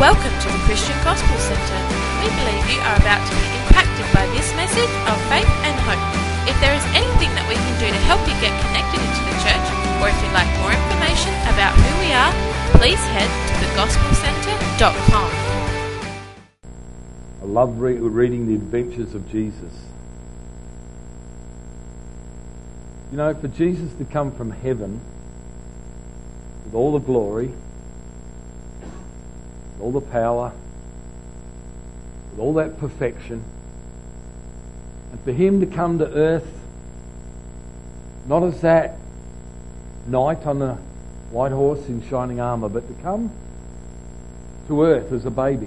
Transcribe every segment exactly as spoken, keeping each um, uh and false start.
Welcome to the Christian Gospel Centre. We believe you are about to be impacted by this message of faith and hope. If there is anything that we can do to help you get connected into the church, or if you'd like more information about who we are, please head to the gospel centre dot com. I love re- reading the adventures of Jesus. You know, for Jesus to come from heaven with all the glory, with all the power, with all that perfection, and for him to come to earth not as that knight on the white horse in shining armour, but to come to earth as a baby,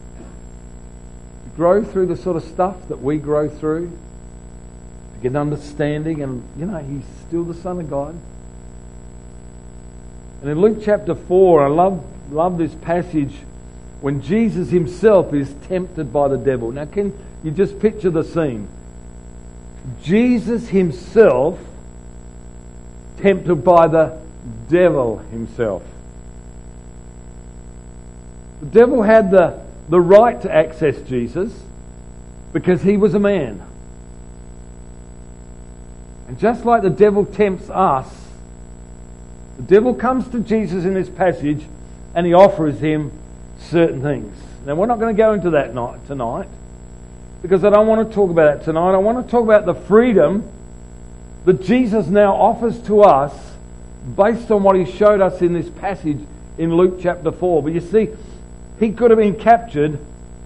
to grow through the sort of stuff that we grow through, to get understanding, and you know, he's still the Son of God. And in Luke chapter four, I love love this passage when Jesus himself is tempted by the devil. Now, can you just picture the scene? Jesus himself tempted by the devil himself. The devil had the, the right to access Jesus because he was a man. And just like the devil tempts us, the devil comes to Jesus in this passage and he offers him certain things. Now, we're not going to go into that night, tonight, because I don't want to talk about that tonight. I want to talk about the freedom that Jesus now offers to us based on what he showed us in this passage in Luke chapter four. But you see, he could have been captured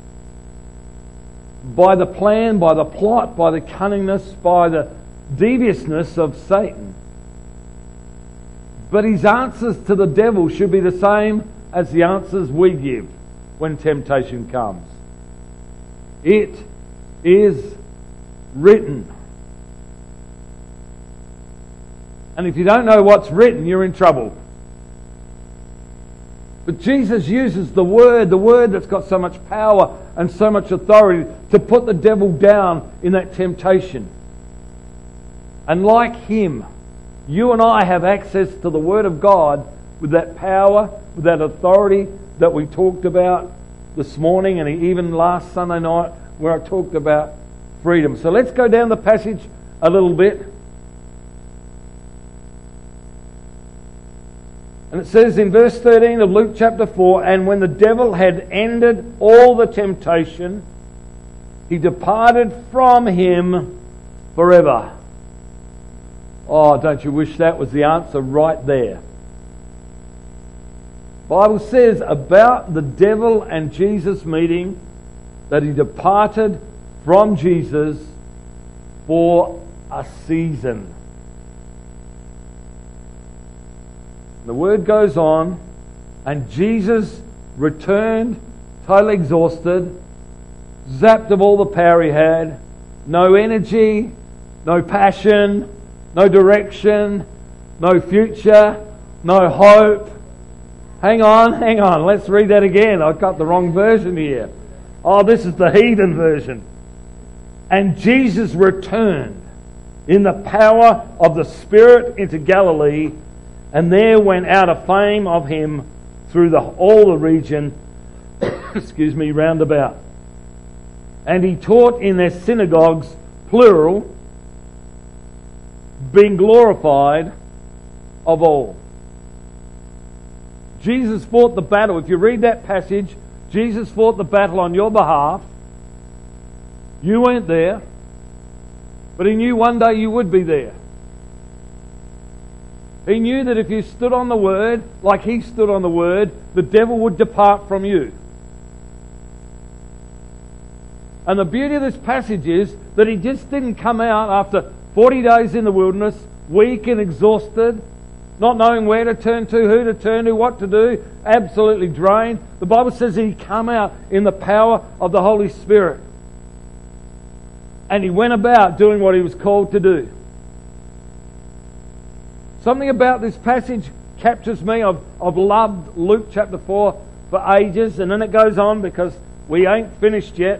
by the plan, by the plot, by the cunningness, by the deviousness of Satan. But his answers to the devil should be the same as the answers we give when temptation comes. It is written. And if you don't know what's written, you're in trouble. But Jesus uses the word, the word that's got so much power and so much authority, to put the devil down in that temptation. And like him, you and I have access to the Word of God with that power, with that authority that we talked about this morning and even last Sunday night where I talked about freedom. So let's go down the passage a little bit. And it says in verse thirteen of Luke chapter four, "And when the devil had ended all the temptation, he departed from him forever." Oh, don't you wish that was the answer right there? The Bible says about the devil and Jesus meeting that he departed from Jesus for a season. The word goes on, and Jesus returned totally exhausted, zapped of all the power he had, no energy, no passion, no direction, no future, no hope. Hang on, hang on, let's read that again. I've got the wrong version here. Oh, this is the heathen version. "And Jesus returned in the power of the Spirit into Galilee, and there went out a fame of him through the, all the region, excuse me, round about. And he taught in their synagogues, plural, being glorified of all." Jesus fought the battle. If you read that passage, Jesus fought the battle on your behalf. You weren't there, but he knew one day you would be there. He knew that if you stood on the Word, like he stood on the Word, the devil would depart from you. And the beauty of this passage is that he just didn't come out after forty days in the wilderness, weak and exhausted, not knowing where to turn to, who to turn to, what to do, absolutely drained. The Bible says that he came out in the power of the Holy Spirit. And he went about doing what he was called to do. Something about this passage captures me. I've, I've loved Luke chapter four for ages, and then it goes on because we ain't finished yet.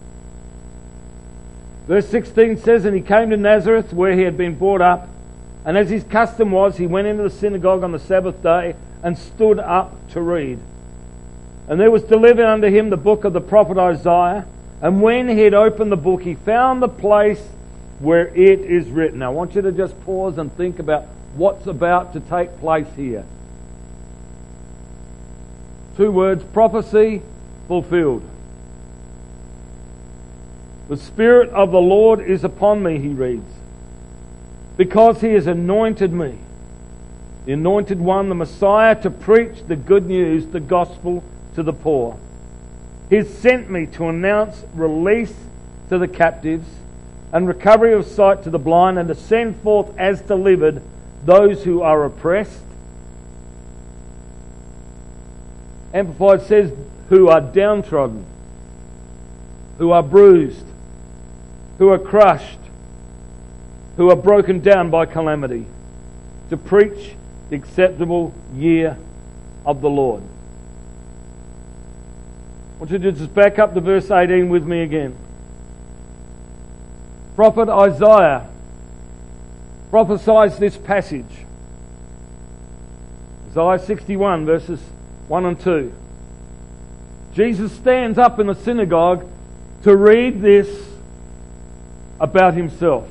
Verse sixteen says, "And he came to Nazareth where he had been brought up, and as his custom was, he went into the synagogue on the Sabbath day and stood up to read. And there was delivered unto him the book of the prophet Isaiah. And when he had opened the book, he found the place where it is written. Now I want you to just pause and think about what's about to take place here. Two words, prophecy fulfilled. The Spirit of the Lord is upon me, he reads, because he has anointed me, the anointed one, the Messiah, to preach the good news, the gospel to the poor. He has sent me to announce release to the captives and recovery of sight to the blind, and to send forth as delivered those who are oppressed. Amplified says, who are downtrodden, who are bruised, who are crushed, who are broken down by calamity, to preach the acceptable year of the Lord. I want you to just back up to verse eighteen with me again. Prophet Isaiah prophesies this passage. Isaiah sixty-one verses one and two. Jesus stands up in the synagogue to read this about himself.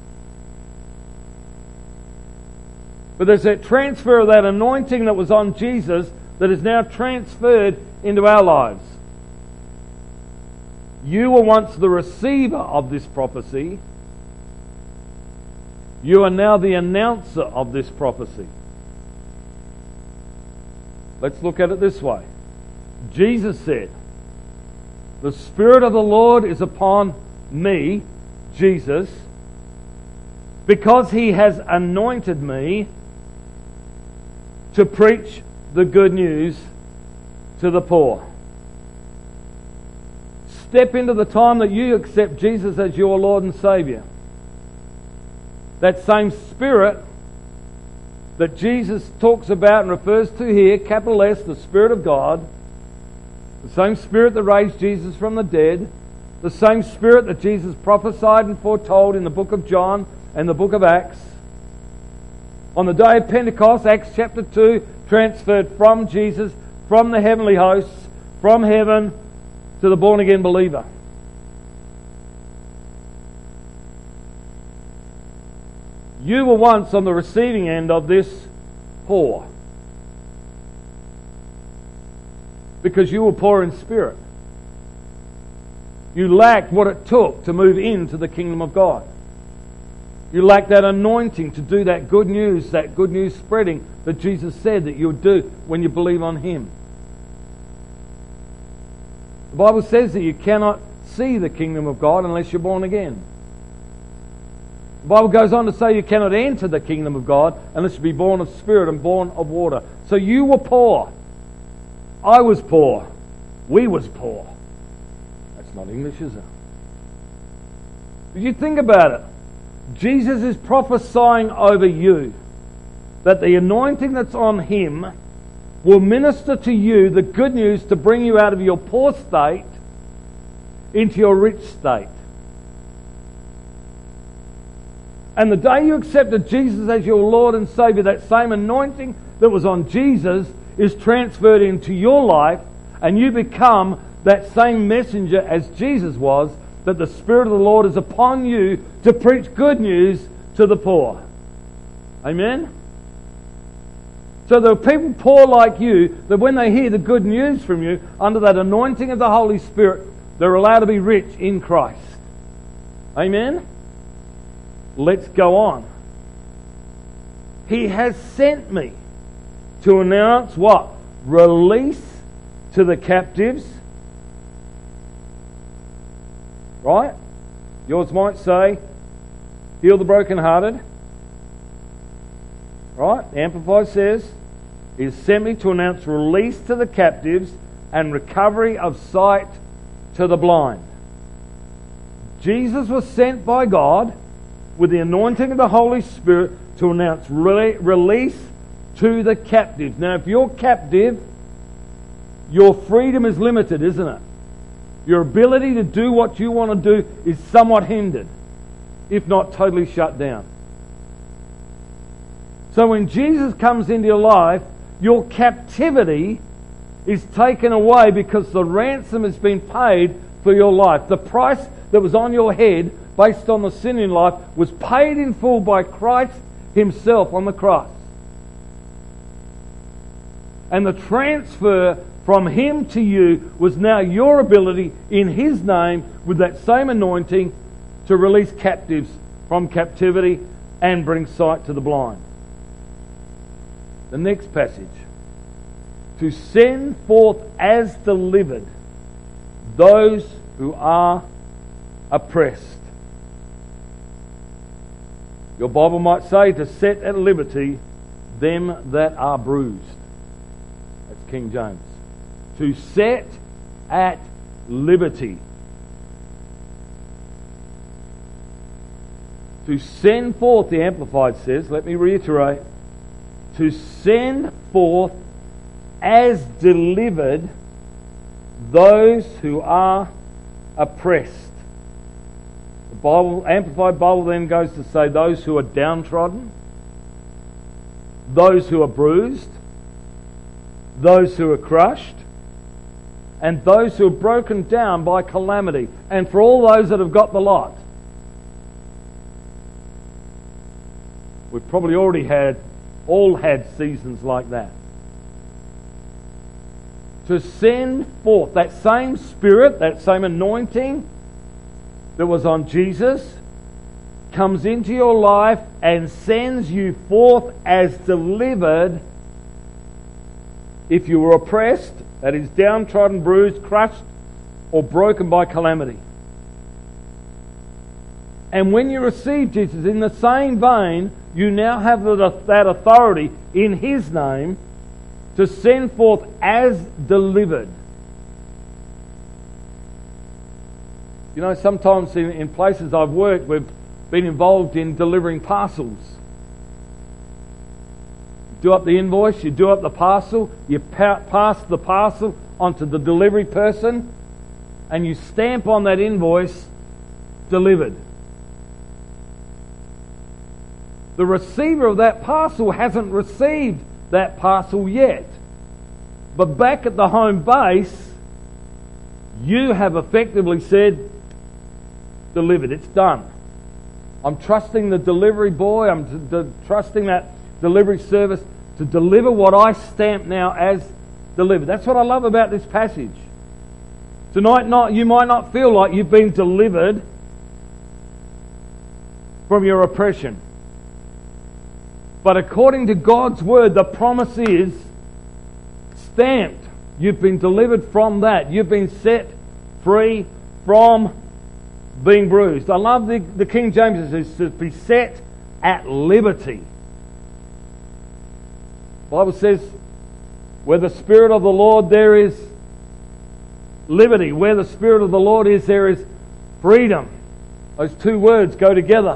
But there's that transfer of that anointing that was on Jesus that is now transferred into our lives. You were once the receiver of this prophecy. You are now the announcer of this prophecy. Let's look at it this way. Jesus said, the Spirit of the Lord is upon me, Jesus, because he has anointed me to preach the good news to the poor. Step into the time that you accept Jesus as your Lord and Saviour. That same Spirit that Jesus talks about and refers to here, capital S, the Spirit of God, the same Spirit that raised Jesus from the dead, the same Spirit that Jesus prophesied and foretold in the book of John and the book of Acts. On the day of Pentecost, Acts chapter two, transferred from Jesus, from the heavenly hosts, from heaven to the born-again believer. You were once on the receiving end of this poor, because you were poor in spirit. You lacked what it took to move into the kingdom of God. You lacked that anointing to do that good news, that good news spreading that Jesus said that you would do when you believe on Him. The Bible says that you cannot see the kingdom of God unless you're born again. The Bible goes on to say you cannot enter the kingdom of God unless you be born of spirit and born of water. So you were poor. I was poor. We was poor. That's not English, is it? Did you think about it? Jesus is prophesying over you that the anointing that's on Him will minister to you the good news to bring you out of your poor state into your rich state. And the day you accepted Jesus as your Lord and Saviour, that same anointing that was on Jesus is transferred into your life, and you become that same messenger as Jesus was, that the Spirit of the Lord is upon you to preach good news to the poor. Amen? So there are people poor like you that when they hear the good news from you, under that anointing of the Holy Spirit, they're allowed to be rich in Christ. Amen? Let's go on. He has sent me to announce what? Release to the captives. Right? Yours might say, heal the brokenhearted. Right? The Amplified says, He has sent me to announce release to the captives and recovery of sight to the blind. Jesus was sent by God with the anointing of the Holy Spirit to announce re- release to the captives. Now, if you're captive, your freedom is limited, isn't it? Your ability to do what you want to do is somewhat hindered, if not totally shut down. So when Jesus comes into your life, your captivity is taken away because the ransom has been paid for your life. The price that was on your head based on the sin in life was paid in full by Christ himself on the cross. And the transfer from him to you was now your ability in his name with that same anointing to release captives from captivity and bring sight to the blind. The next passage. To send forth as delivered those who are oppressed. Your Bible might say to set at liberty them that are bruised. That's King James. To set at liberty. To send forth, the Amplified says, let me reiterate, to send forth as delivered those who are oppressed. The Bible, Amplified Bible then goes to say those who are downtrodden, those who are bruised, those who are crushed, and those who are broken down by calamity. And for all those that have got the lot. We've probably already had, all had seasons like that. To send forth that same Spirit, that same anointing that was on Jesus, comes into your life and sends you forth as delivered if you were oppressed, that is downtrodden, bruised, crushed, or broken by calamity. And when you receive Jesus, in the same vein, you now have that authority in his name to send forth as delivered. You know, sometimes in, in places I've worked, we've been involved in delivering parcels. You do up the invoice, you do up the parcel, you pa- pass the parcel onto the delivery person, and you stamp on that invoice, delivered. The receiver of that parcel hasn't received that parcel yet. But back at the home base, you have effectively said, delivered, it's done. I'm trusting the delivery boy, I'm t- t- trusting that delivery service to deliver what I stamp now as delivered. That's what I love about this passage. Tonight, not you might not feel like you've been delivered from your oppression. But according to God's word, the promise is stamped. You've been delivered from that. You've been set free from being bruised. I love the, the King James says to be set at liberty. The Bible says, where the Spirit of the Lord there is liberty. Where the Spirit of the Lord is, there is freedom. Those two words go together.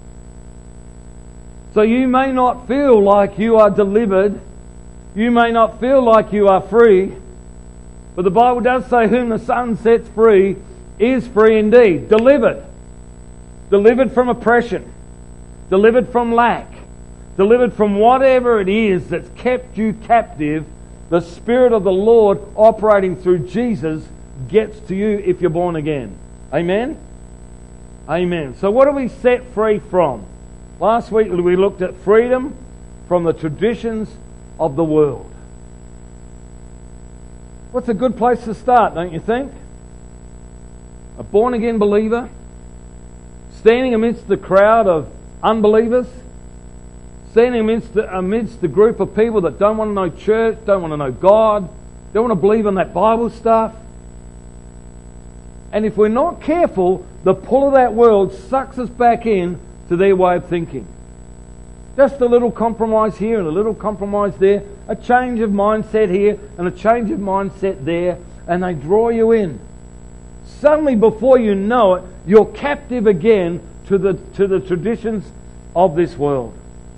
So you may not feel like you are delivered. You may not feel like you are free. But the Bible does say, whom the Son sets free is free indeed. Delivered. Delivered from oppression. Delivered from lack. Delivered from whatever it is that's kept you captive. The Spirit of the Lord operating through Jesus gets to you if you're born again. Amen? Amen. So what are we set free from? Last week we looked at freedom from the traditions of the world. What's a good place to start, don't you think? A born-again believer standing amidst the crowd of unbelievers, standing amidst the, amidst the group of people that don't want to know church, don't want to know God, don't want to believe in that Bible stuff. And if we're not careful, the pull of that world sucks us back in to their way of thinking. Just a little compromise here and a little compromise there, a change of mindset here and a change of mindset there, and they draw you in. Suddenly, before you know it, you're captive again to the, to the traditions of this world.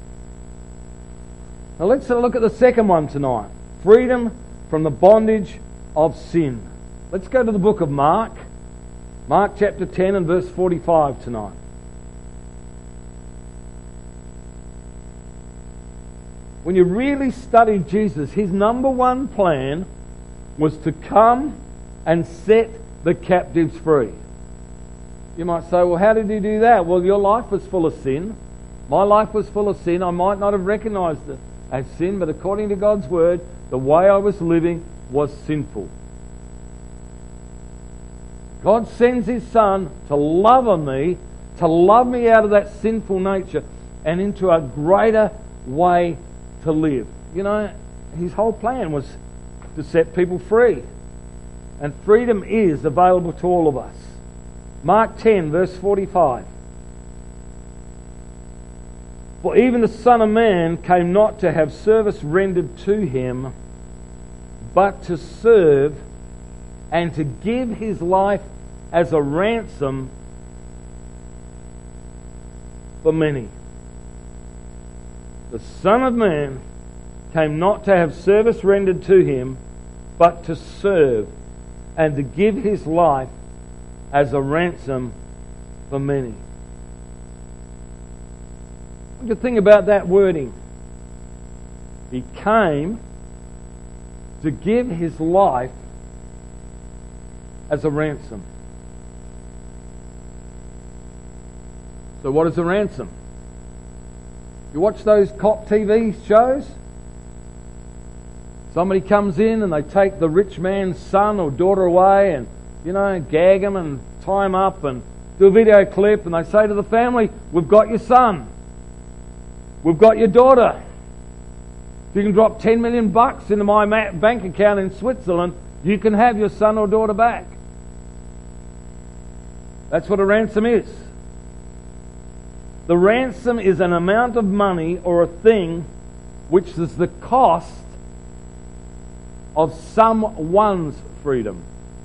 Now let's have a look at the second one tonight. Freedom from the bondage of sin. Let's go to the book of Mark. Mark chapter ten and verse forty-five tonight. When you really study Jesus, his number one plan was to come and set the captives free. You might say, well, how did he do that? Well, your life was full of sin. My life was full of sin. I might not have recognized it as sin, but according to God's word, the way I was living was sinful. God sends His Son to love on me, to love me out of that sinful nature and into a greater way to live. You know, His whole plan was to set people free. And freedom is available to all of us. Mark ten, verse forty-five. For even the Son of Man came not to have service rendered to Him, but to serve and to give His life as a ransom for many. The Son of Man came not to have service rendered to Him, but to serve and to give His life as a ransom for many. What do you think about that wording? He came to give His life as a ransom. So what is a ransom? You watch those cop T V shows? Somebody comes in and they take the rich man's son or daughter away and, you know, gag him and tie him up and do a video clip, and they say to the family, we've got your son. We've got your daughter. If you can drop ten million bucks into my bank account in Switzerland, you can have your son or daughter back. That's what a ransom is. The ransom is an amount of money or a thing which is the cost of someone's freedom.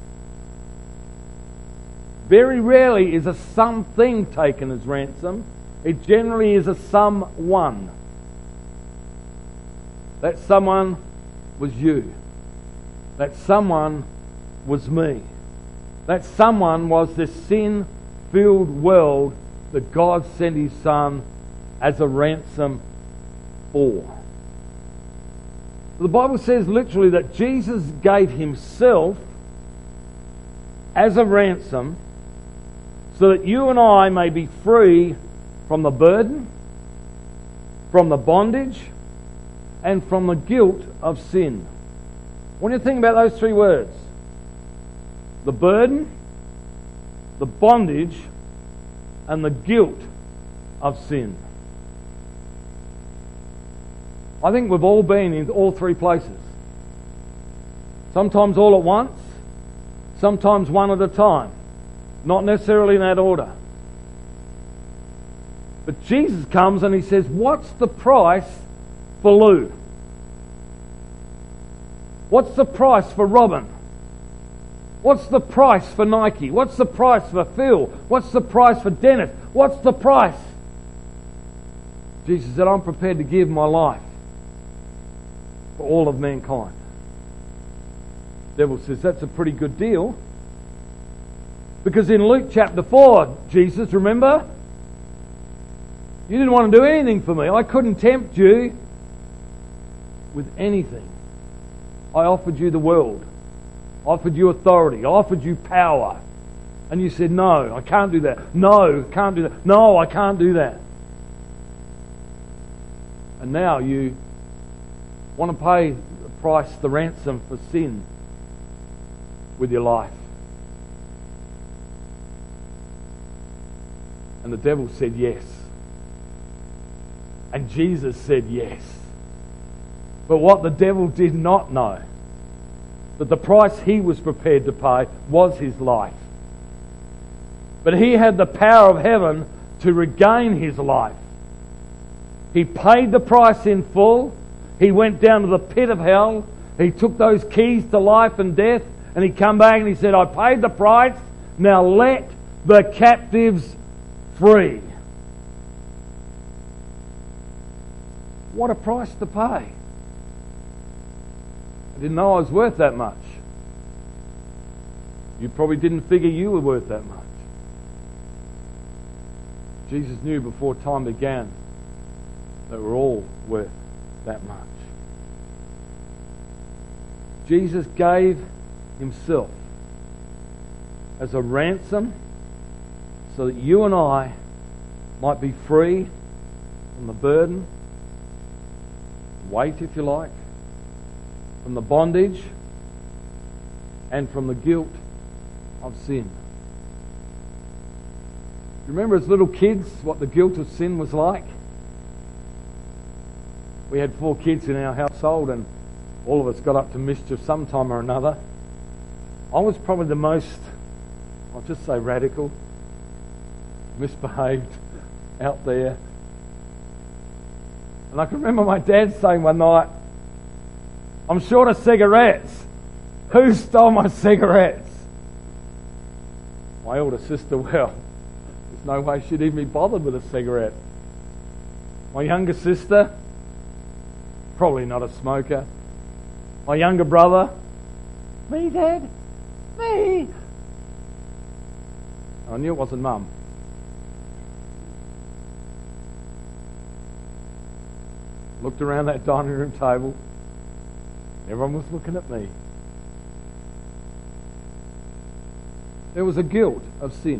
Very rarely is a something taken as ransom. It generally is a someone. That someone was you. That someone was me. That someone was this sin-filled world that God sent His Son as a ransom for. The Bible says literally that Jesus gave Himself as a ransom so that you and I may be free from the burden, from the bondage, and from the guilt of sin. What do you think about those three words? The burden, the bondage, and the guilt of sin. I think we've all been in all three places. Sometimes all at once, sometimes one at a time. Not necessarily in that order. But Jesus comes and He says, what's the price for Lou? What's the price for Robin? What's the price for Nike? What's the price for Phil? What's the price for Dennis? What's the price? Jesus said, I'm prepared to give my life for all of mankind. The devil says, that's a pretty good deal. Because in Luke chapter four, Jesus, remember? You didn't want to do anything for me. I couldn't tempt you with anything. I offered you the world. I offered you authority. I offered you power. And you said, no, I can't do that. No, I can't do that. No, I can't do that. And now you want to pay the price, the ransom for sin with your life. And the devil said yes. And Jesus said yes. But what the devil did not know, that the price he was prepared to pay was his life. But he had the power of heaven to regain his life. He paid the price in full. He went down to the pit of hell. He took those keys to life and death, and he come back and he said, I paid the price. Now let the captives free. What a price to pay. I didn't know I was worth that much. You probably didn't figure you were worth that much. Jesus knew before time began that we're all worth that much. Jesus gave himself as a ransom so that you and I might be free from the burden, weight if you like, from the bondage and from the guilt of sin. Remember as little kids what the guilt of sin was like? We had four kids in our household and all of us got up to mischief sometime or another. I was probably the most, I'll just say radical, misbehaved out there. And I can remember my dad saying one night, "I'm short of cigarettes. Who stole my cigarettes?" My older sister, well, there's no way she'd even be bothered with a cigarette. My younger sister, probably not a smoker. My younger brother, "Me, Dad, me." I knew it wasn't Mum. Looked around that dining room table. Everyone was looking at me. There was a guilt of sin.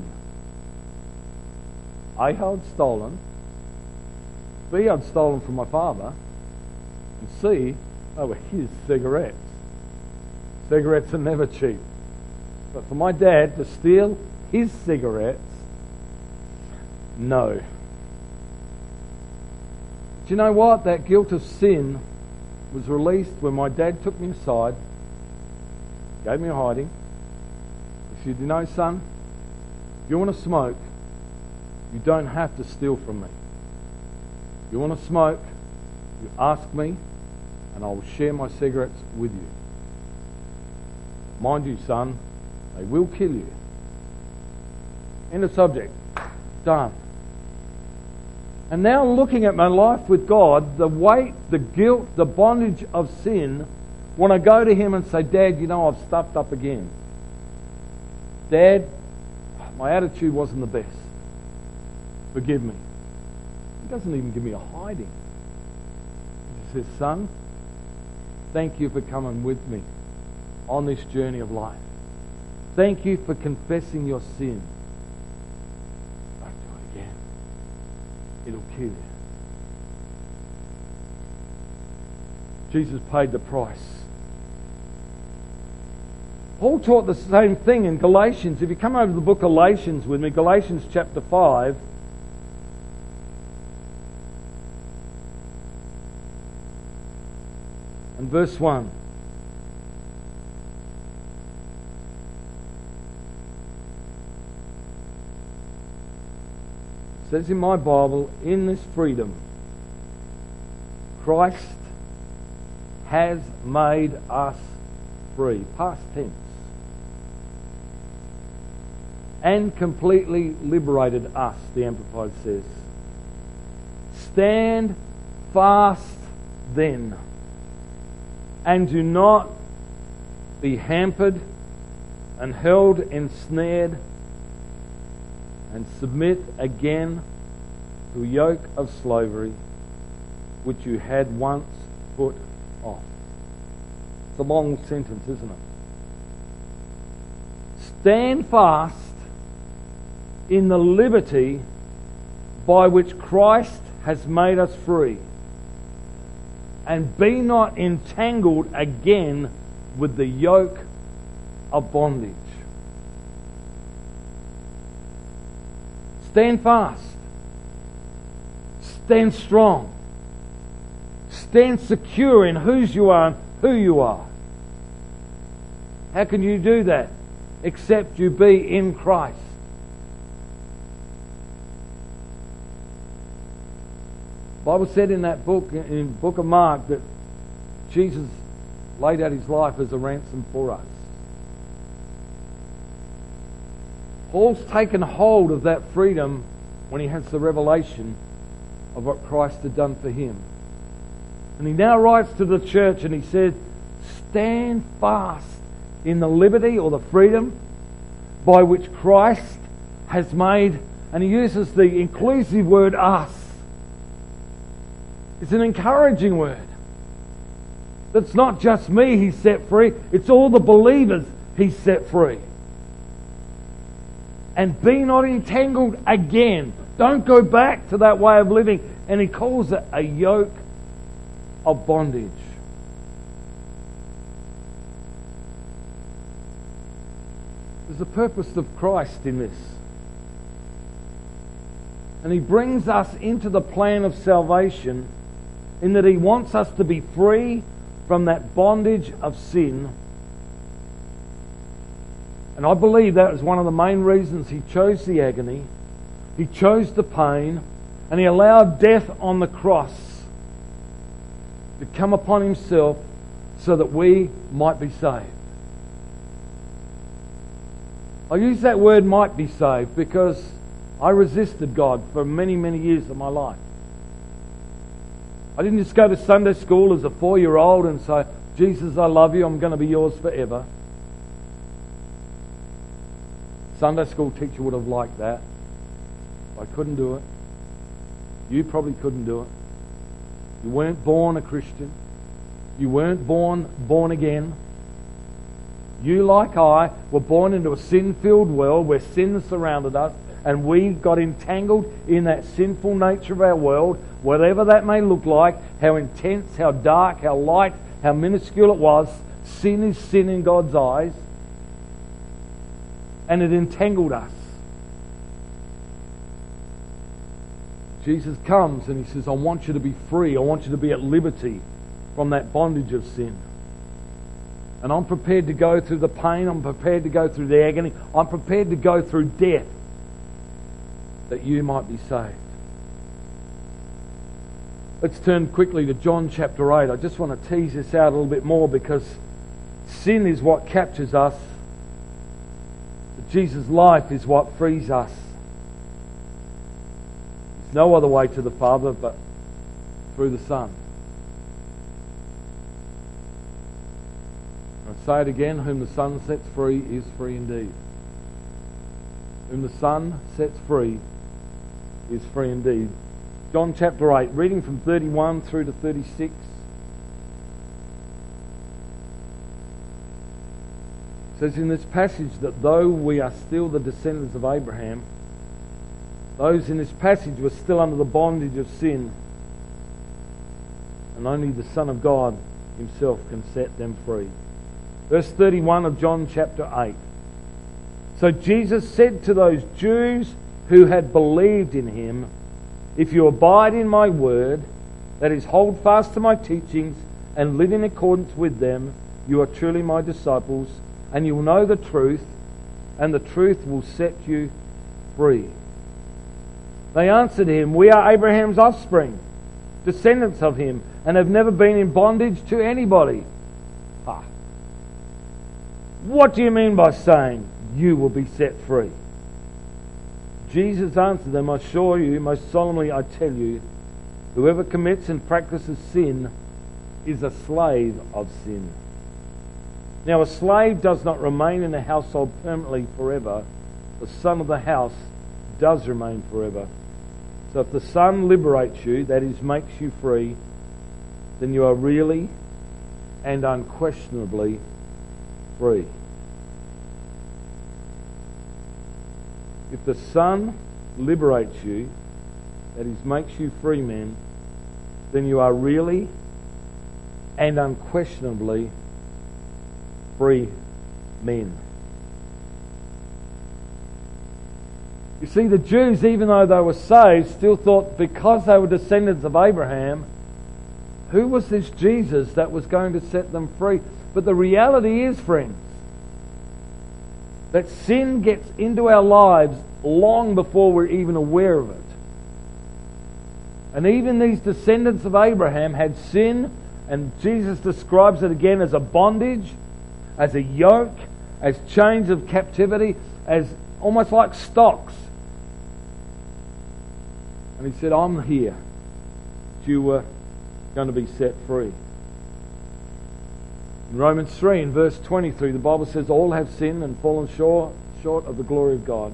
A, I'd stolen. B, I'd stolen from my father. And C, they were his cigarettes. Cigarettes are never cheap. But for my dad to steal his cigarettes, no. Do you know what? That guilt of sin was released when my dad took me aside, gave me a hiding. He said, "You know, son, if you want to smoke, you don't have to steal from me. If you want to smoke, you ask me, and I will share my cigarettes with you. Mind you, son, they will kill you." End of subject. Done. And now looking at my life with God, the weight, the guilt, the bondage of sin, when I go to him and say, "Dad, you know I've stuffed up again. Dad, my attitude wasn't the best. Forgive me." He doesn't even give me a hiding. He says, "Son, thank you for coming with me on this journey of life. Thank you for confessing your sin. Don't do it again. It'll kill you." Jesus paid the price. Paul taught the same thing in Galatians. If you come over to the book of Galatians with me, Galatians chapter five. And verse one. It says in my Bible, "In this freedom, Christ has made us free." Past tense. "And completely liberated us," the Amplified says. "Stand fast then, and do not be hampered and held ensnared, and submit again to a yoke of slavery which you had once put off." It's a long sentence, isn't it? Stand fast in the liberty by which Christ has made us free, and be not entangled again with the yoke of bondage. Stand fast. Stand strong. Stand secure in whose you are and who you are. How can you do that? Except you be in Christ. The Bible said in that book, in the book of Mark, that Jesus laid out his life as a ransom for us. Paul's taken hold of that freedom when he has the revelation of what Christ had done for him. And he now writes to the church and he says, "Stand fast in the liberty or the freedom by which Christ has made," and he uses the inclusive word "us." It's an encouraging word. That's not just me He's set free, it's all the believers He's set free. And be not entangled again. Don't go back to that way of living. And He calls it a yoke of bondage. There's a purpose of Christ in this. And He brings us into the plan of salvation in that He wants us to be free from that bondage of sin. And I believe that was one of the main reasons He chose the agony. He chose the pain. And He allowed death on the cross to come upon Himself so that we might be saved. I use that word might be saved because I resisted God for many, many years of my life. I didn't just go to Sunday school as a four-year-old and say, Jesus, I love you, I'm going to be yours forever. Sunday school teacher would have liked that. I couldn't do it. You probably couldn't do it. You weren't born a Christian. You weren't born born again. You, like I, were born into a sin-filled world where sin surrounded us, and we got entangled in that sinful nature of our world, whatever that may look like, how intense, how dark, how light, how minuscule it was. Sin is sin in God's eyes, and it entangled us. Jesus comes and He says, I want you to be free. I want you to be at liberty from that bondage of sin. And I'm prepared to go through the pain. I'm prepared to go through the agony. I'm prepared to go through death that you might be saved. Let's turn quickly to John chapter eight. I just want to tease this out a little bit more because sin is what captures us. But Jesus' life is what frees us. There's no other way to the Father but through the Son. I say it again, whom the Son sets free is free indeed. Whom the Son sets free is free indeed. John chapter eight, reading from thirty-one through to thirty-six. It says in this passage that though we are still the descendants of Abraham, those in this passage were still under the bondage of sin, and only the Son of God Himself can set them free. Verse thirty-one of John chapter eight. So Jesus said to those Jews who had believed in Him, if you abide in my word, that is, hold fast to my teachings and live in accordance with them, you are truly my disciples, and you will know the truth, and the truth will set you free. They answered Him, we are Abraham's offspring, descendants of him, and have never been in bondage to anybody. Ha! What do you mean by saying you will be set free? Jesus answered them, I assure you, most solemnly I tell you, whoever commits and practices sin is a slave of sin. Now a slave does not remain in a household permanently forever. The son of the house does remain forever. So if the Son liberates you, that is, makes you free, then you are really and unquestionably free. If the Son liberates you, that is, makes you free men, then you are really and unquestionably free men. You see, the Jews, even though they were saved, still thought because they were descendants of Abraham, who was this Jesus that was going to set them free? But the reality is, friends, that sin gets into our lives long before we're even aware of it. And even these descendants of Abraham had sin, and Jesus describes it again as a bondage, as a yoke, as chains of captivity, as almost like stocks. And He said, I'm here, that you were going to be set free. In Romans three, in verse twenty-three, the Bible says, all have sinned and fallen short, short of the glory of God.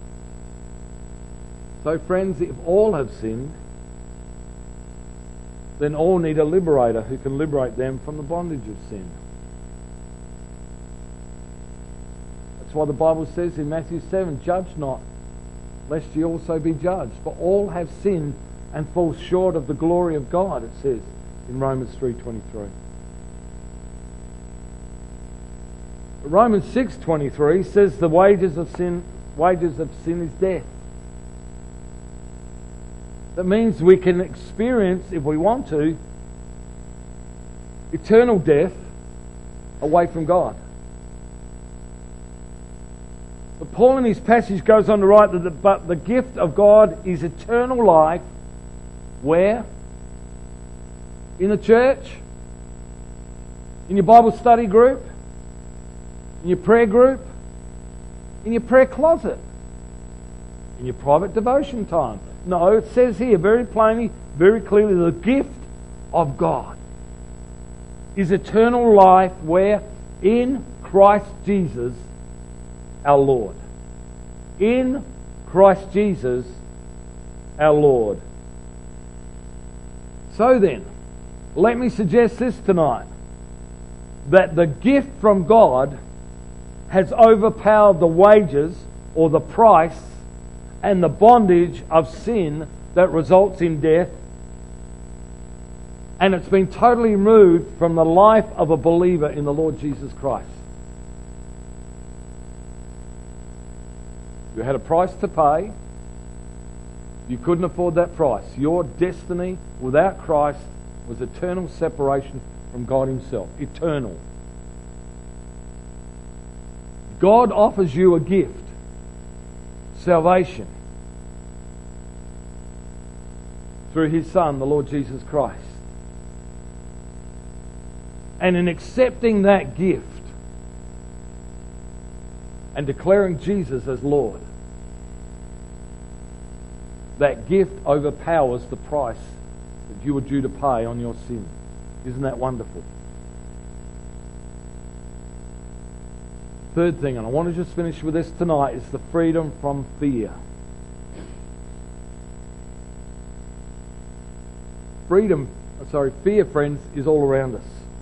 So friends, if all have sinned, then all need a liberator who can liberate them from the bondage of sin. That's why the Bible says in Matthew seven, judge not, lest ye also be judged. For all have sinned and fall short of the glory of God, it says in Romans three twenty-three. Romans six twenty-three says the wages of sin, wages of sin is death. That means we can experience, if we want to, eternal death away from God. But Paul in his passage goes on to write that the, but the gift of God is eternal life. Where? In the church? In your Bible study group? In your prayer group? In your prayer closet? In your private devotion time? No, it says here very plainly, very clearly, the gift of God is eternal life where? In Christ Jesus our Lord. In Christ Jesus our Lord. So then, let me suggest this tonight, that the gift from God has overpowered the wages or the price and the bondage of sin that results in death, and it's been totally removed from the life of a believer in the Lord Jesus Christ. You had a price to pay. You couldn't afford that price. Your destiny without Christ was eternal separation from God Himself. Eternal. God offers you a gift. Salvation. Through His Son, the Lord Jesus Christ. And in accepting that gift and declaring Jesus as Lord, that gift overpowers the price that you were due to pay on your sin. Isn't that wonderful? Third thing, and I want to just finish with this tonight, is the freedom from fear. Freedom, sorry, fear, friends, is all around us.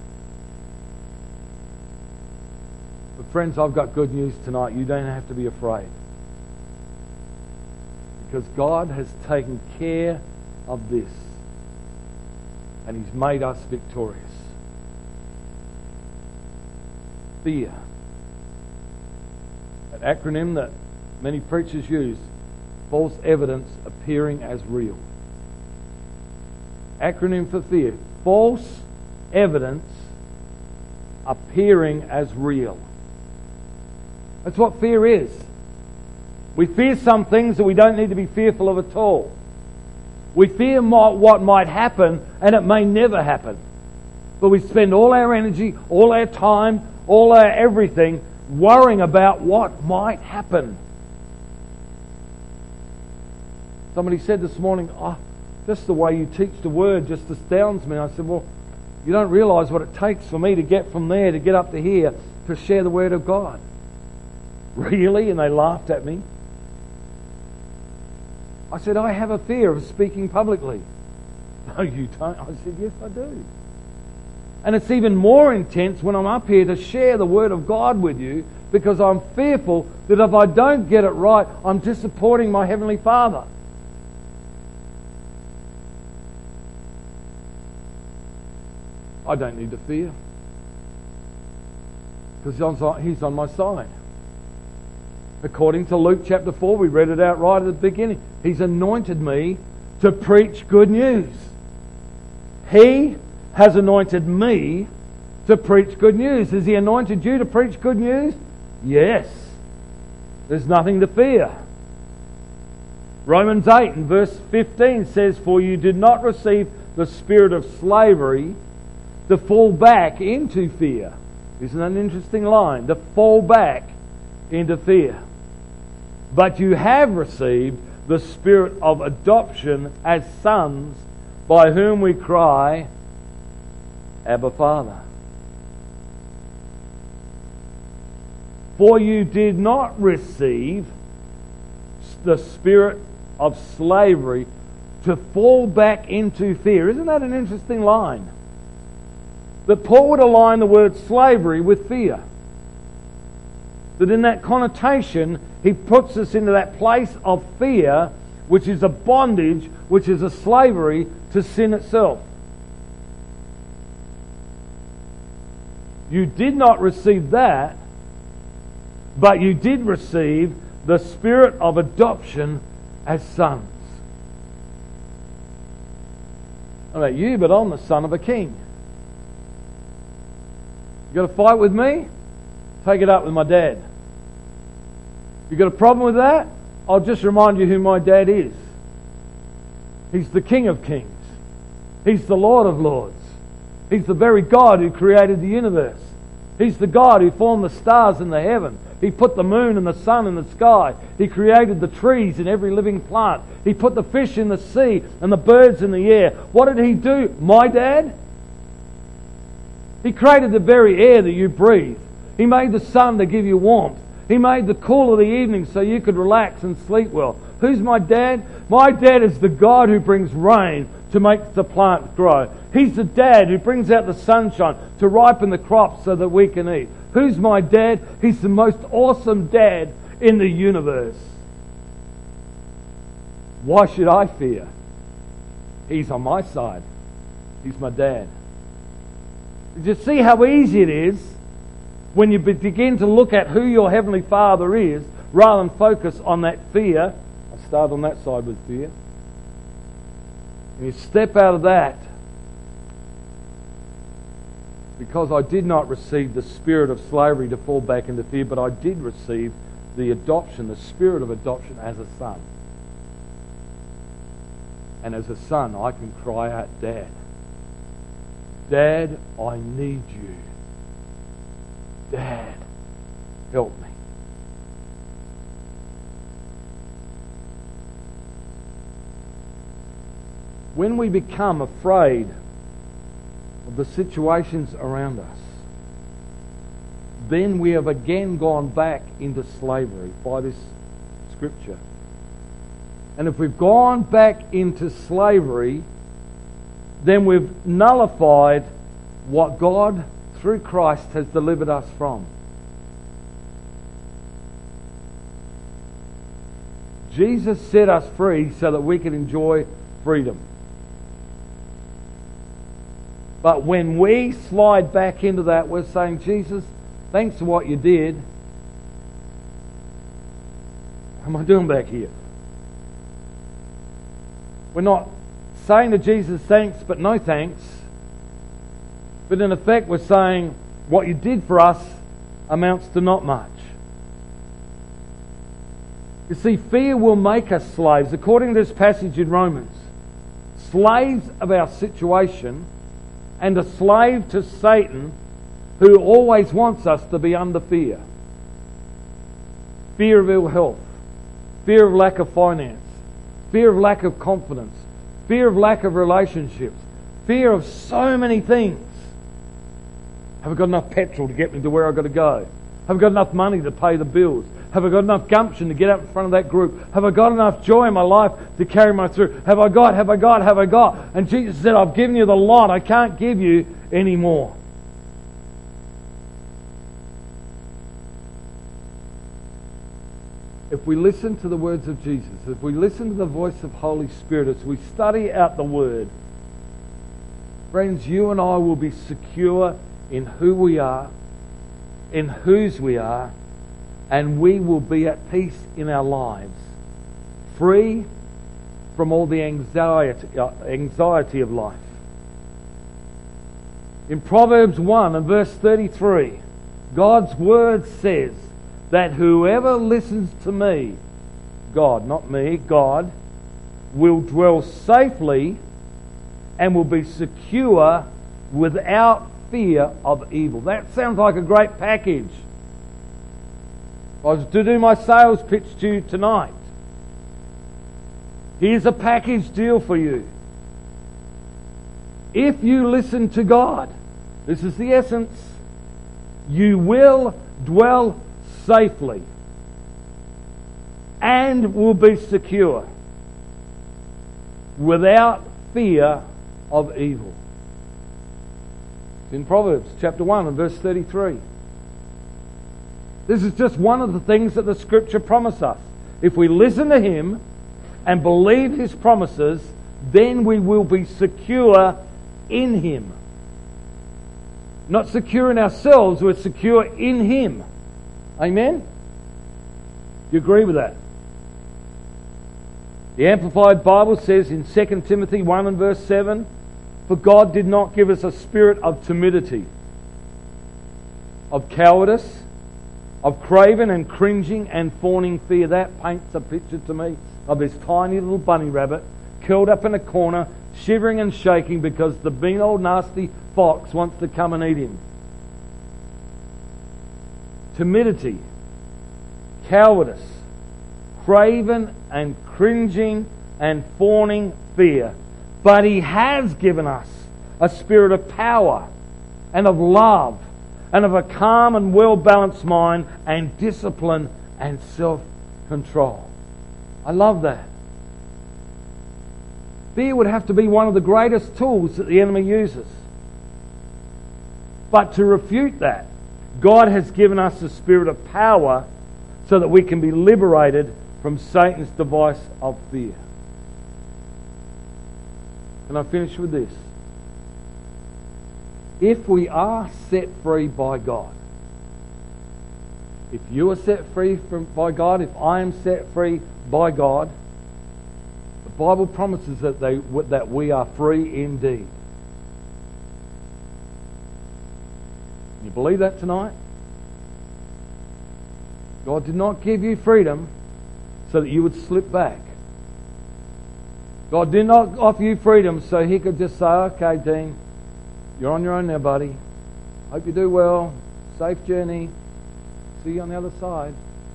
But friends, I've got good news tonight. You don't have to be afraid. Because God has taken care of this. And He's made us victorious. Fear. That acronym that many preachers use, false evidence appearing as real. Acronym for fear. False evidence appearing as real. That's what fear is. We fear some things that we don't need to be fearful of at all. We fear what might happen, and it may never happen. But we spend all our energy, all our time, all our everything worrying about what might happen. Somebody said this morning, oh, just the way you teach the Word just astounds me. I said, well, you don't realise what it takes for me to get from there to get up to here to share the Word of God. Really? And they laughed at me. I said, I have a fear of speaking publicly. No, you don't. I said, yes, I do. And it's even more intense when I'm up here to share the Word of God with you, because I'm fearful that if I don't get it right, I'm disappointing my Heavenly Father. I don't need to fear, because He's on my side. According to Luke chapter four, we read it out right at the beginning. He's anointed me to preach good news. He has anointed me to preach good news. Has He anointed you to preach good news? Yes. There's nothing to fear. Romans eight and verse fifteen says, for you did not receive the spirit of slavery to fall back into fear. Isn't that an interesting line? To fall back into fear. But you have received the spirit of adoption as sons, by whom we cry, Abba, Father. For you did not receive the spirit of slavery to fall back into fear. Isn't that an interesting line? That Paul would align the word slavery with fear. That in that connotation, he puts us into that place of fear, which is a bondage, which is a slavery to sin itself. You did not receive that, but you did receive the spirit of adoption as sons. I don't know about you, but I'm the son of a king. You got a fight with me? Take it up with my dad. You got a problem with that? I'll just remind you who my dad is. He's the King of Kings. He's the Lord of Lords. He's the very God who created the universe. He's the God who formed the stars in the heaven. He put the moon and the sun in the sky. He created the trees and every living plant. He put the fish in the sea and the birds in the air. What did He do? My dad? He created the very air that you breathe. He made the sun to give you warmth. He made the cool of the evening so you could relax and sleep well. Who's my dad? My dad is the God who brings rain to make the plant grow. He's the dad who brings out the sunshine to ripen the crops so that we can eat. Who's my dad? He's the most awesome dad in the universe. Why should I fear? He's on my side. He's my dad. Did you see how easy it is when you begin to look at who your Heavenly Father is rather than focus on that fear? I start on that side with fear. And you step out of that. Because I did not receive the spirit of slavery to fall back into fear, but I did receive the adoption, the spirit of adoption as a son. And as a son, I can cry out, Dad. Dad, I need you. Dad, help me. When we become afraid of the situations around us, then we have again gone back into slavery by this scripture. And if we've gone back into slavery, then we've nullified what God, through Christ, has delivered us from. Jesus set us free so that we can enjoy freedom. But when we slide back into that, we're saying, Jesus, thanks for what you did. What am I doing back here? We're not saying to Jesus, thanks, but no thanks. But in effect, we're saying, what you did for us amounts to not much. You see, fear will make us slaves. According to this passage in Romans, slaves of our situation, and a slave to Satan, who always wants us to be under fear. Fear of ill health, fear of lack of finance, fear of lack of confidence, fear of lack of relationships, fear of so many things. Have I got enough petrol to get me to where I've got to go? Have I got enough money to pay the bills? Have I got enough gumption to get up in front of that group? Have I got enough joy in my life to carry me through? Have I got, have I got, have I got? And Jesus said, I've given you the lot. I can't give you any more. If we listen to the words of Jesus, if we listen to the voice of Holy Spirit, as we study out the Word, friends, you and I will be secure in who we are, in whose we are, and we will be at peace in our lives, free from all the anxiety, uh, anxiety of life. In Proverbs one and verse thirty-three, God's Word says that whoever listens to me, God, not me, God, will dwell safely and will be secure without fear of evil. That sounds like a great package. I was to do my sales pitch to you tonight. Here's a package deal for you. If you listen to God, this is the essence, you will dwell safely and will be secure without fear of evil. It's in Proverbs chapter one and verse thirty-three. This is just one of the things that the Scripture promises us. If we listen to Him and believe His promises, then we will be secure in Him. Not secure in ourselves, we're secure in Him. Amen? You agree with that? The Amplified Bible says in Second Timothy one and verse seven, "For God did not give us a spirit of timidity, of cowardice, of craven and cringing and fawning fear." That paints a picture to me of this tiny little bunny rabbit curled up in a corner, shivering and shaking because the mean old nasty fox wants to come and eat him. Timidity, cowardice, craven and cringing and fawning fear. But He has given us a spirit of power and of love and of a calm and well-balanced mind and discipline and self-control. I love that. Fear would have to be one of the greatest tools that the enemy uses. But to refute that, God has given us a spirit of power so that we can be liberated from Satan's device of fear. And I finish with this. If we are set free by God, if you are set free from, by God, if I am set free by God, the Bible promises that, they, that we are free indeed. You believe that tonight? God did not give you freedom so that you would slip back. God did not offer you freedom so He could just say, "Okay, Dean, you're on your own now, buddy. Hope you do well. Safe journey. See you on the other side."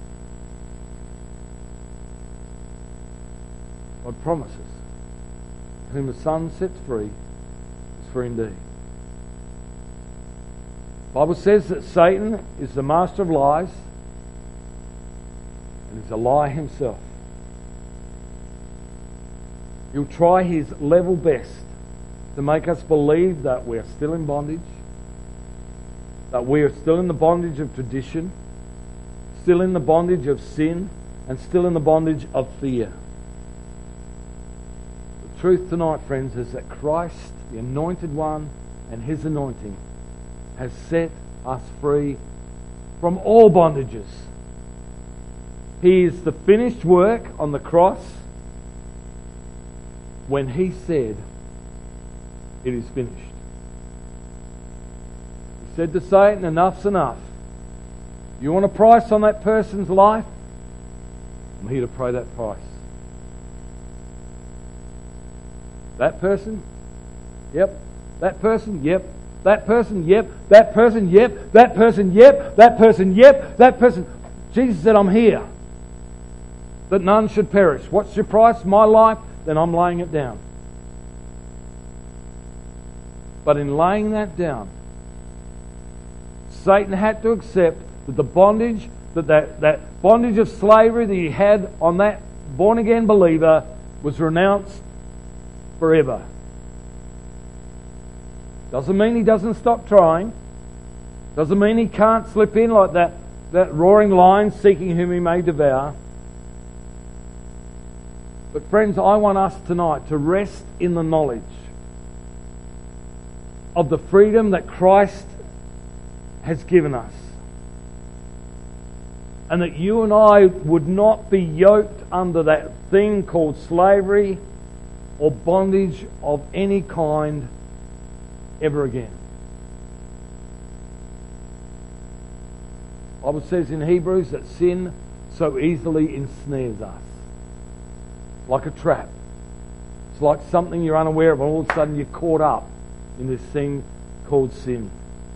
God promises, "Whom the Son sets free is free indeed." The Bible says that Satan is the master of lies and is a lie himself. He'll try his level best to make us believe that we are still in bondage, that we are still in the bondage of tradition, still in the bondage of sin, and still in the bondage of fear. The truth tonight, friends, is that Christ, the Anointed One, and His anointing has set us free from all bondages. He is the finished work on the cross when He said, "It is finished." He said to Satan, "Enough's enough. You want a price on that person's life? I'm here to pay that price." That person? Yep. That person? Yep. That person? Yep. That person? Yep. That person? Yep. That person? Yep. That person? Jesus said, "I'm here, that none should perish." What's your price? My life? Then I'm laying it down. But in laying that down, Satan had to accept that the bondage, that, that, that bondage of slavery that he had on that born-again believer was renounced forever. Doesn't mean he doesn't stop trying. Doesn't mean he can't slip in like that, that roaring lion seeking whom he may devour. But friends, I want us tonight to rest in the knowledge of the freedom that Christ has given us. And that you and I would not be yoked under that thing called slavery or bondage of any kind ever again. The Bible says in Hebrews that sin so easily ensnares us. Like a trap. It's like something you're unaware of, and all of a sudden you're caught up in this thing called sin.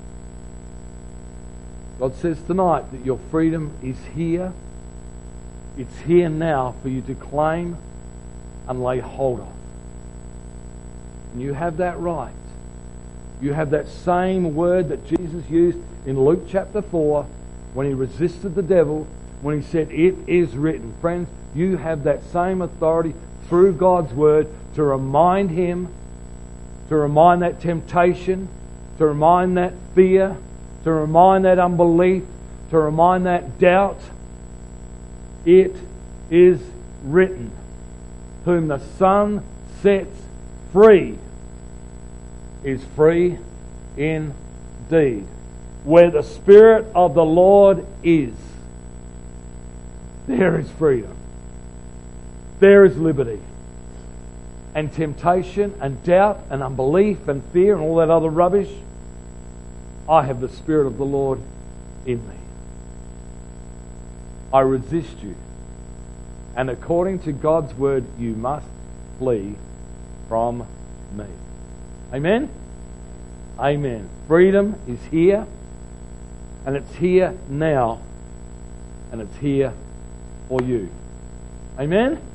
God says tonight that your freedom is here. It's here now for you to claim and lay hold of. And you have that right. You have that same word that Jesus used in Luke chapter four when He resisted the devil, when He said, "It is written." Friends, you have that same authority through God's word to remind him, to remind that temptation, to remind that fear, to remind that unbelief, to remind that doubt. It is written, whom the Son sets free is free indeed. Where the Spirit of the Lord is, there is freedom. There is liberty. And temptation and doubt and unbelief and fear and all that other rubbish, I have the Spirit of the Lord in me. I resist you. And according to God's word, you must flee from me. Amen? Amen. Freedom is here, and it's here now, and it's here for you. Amen?